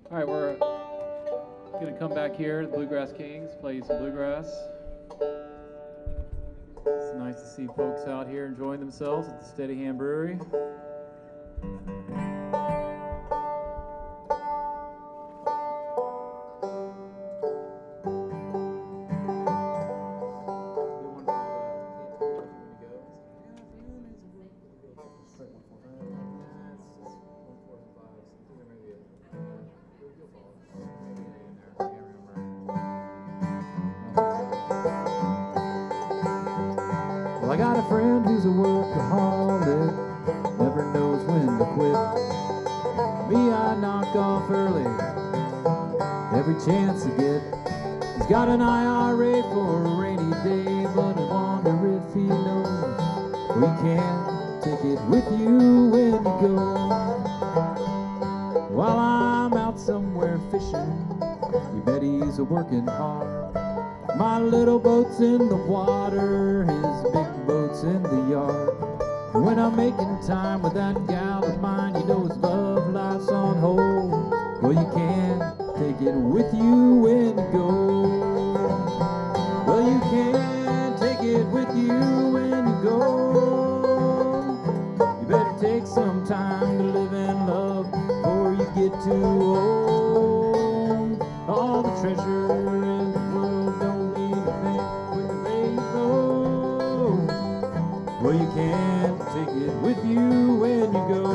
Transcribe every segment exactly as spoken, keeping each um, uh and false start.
All right, we're going to come back here to the Bluegrass Kings, play some bluegrass. It's nice to see folks out here enjoying themselves at the Steady Hand Brewery. Well, I got a friend who's a workaholic, never knows when to quit. Me, I knock off early, every chance I get. He's got an I R A for a rainy day, but I wonder if he knows we can't take it with you when you go. While I'm out somewhere fishing, you bet he's a working hard. My little boat's in the water, his big boat's in the yard. And when I'm making time with that gal of mine, you know his love life's on hold. Well, you can't take it with you when you go. Well, you can't take it with you when you go. You better take some time to live in love before you get too old. All the treasure in the world don't mean a thing when you lay low. Well, you can't take it with you when you go.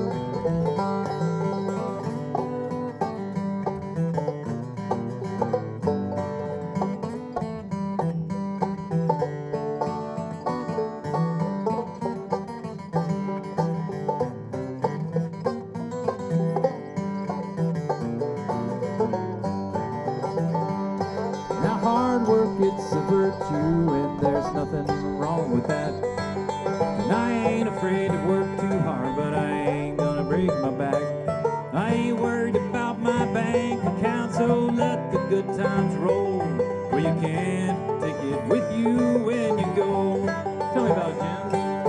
Now hard work, it's a virtue, and there's nothing wrong with that. And I ain't afraid to work too hard, but I ain't gonna break my back. I ain't worried about my bank account, so let the good times roll. Well, you can't take it with you when you go. Tell me about it, Jim.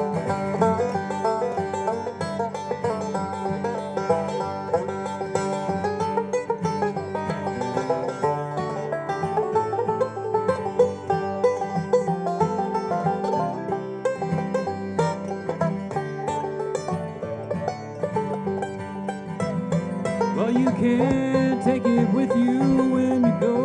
Well, you can't take it with you when you go.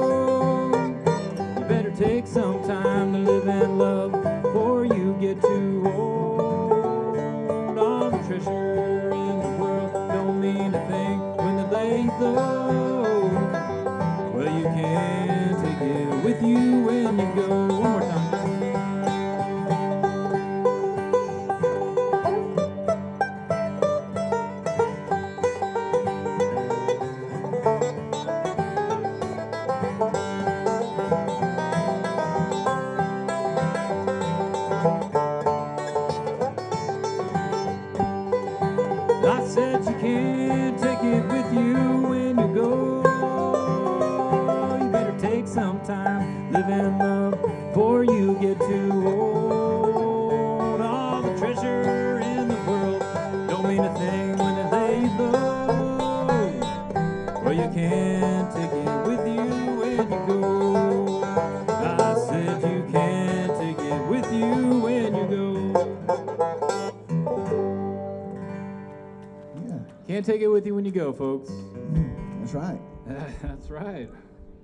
You better take some time to live in love before you get too old. All the treasure in the world don't mean a thing when they lay low. Well, you can't take it with you when you go. One more time. I said you can't take it with you when you go. You better take some time, live in love before you get too old. All the treasure in the world don't mean a thing when they lay low. Well, you can't take it with you when you go. I said you can't take it with you when you go. Can't take it with you when you go, folks. That's right. That's right.